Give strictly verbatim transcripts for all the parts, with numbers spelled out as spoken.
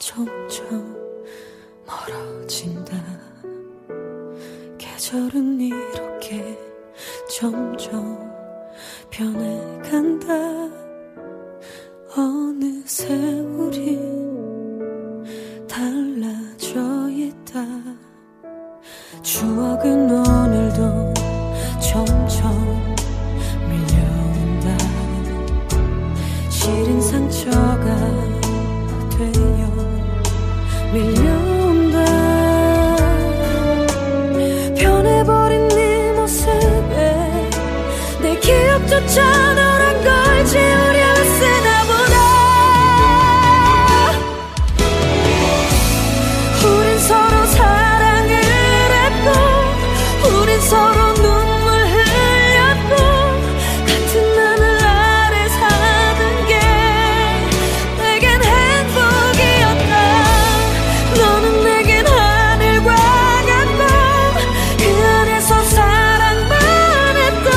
점점 멀어진다. 계절은 이렇게 점점 변해간다. 어느새 우린 달라져 있다. 추억은 오늘도 점점 밀려온다. 시린 상처가 되어 밀려온다. 변해버린 네 모습에 내 기억조차 너란 걸 지우려 쓰나 보다. 우린 서로 사랑을 했고 우린 서로 눈물 흘렸고 같은 하늘 아래 사는 게 내겐 행복이었다. 너는 내겐 하늘과 같고 그 안에서 사랑만 했던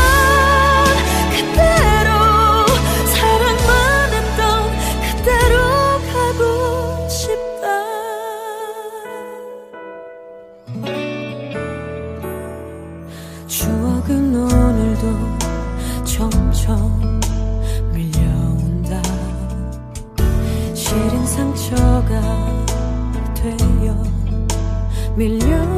그대로 사랑만 했던 그대로 가고 싶다. 추억은 오늘도 점점 밀려온다. 시린 상처가 되어 밀려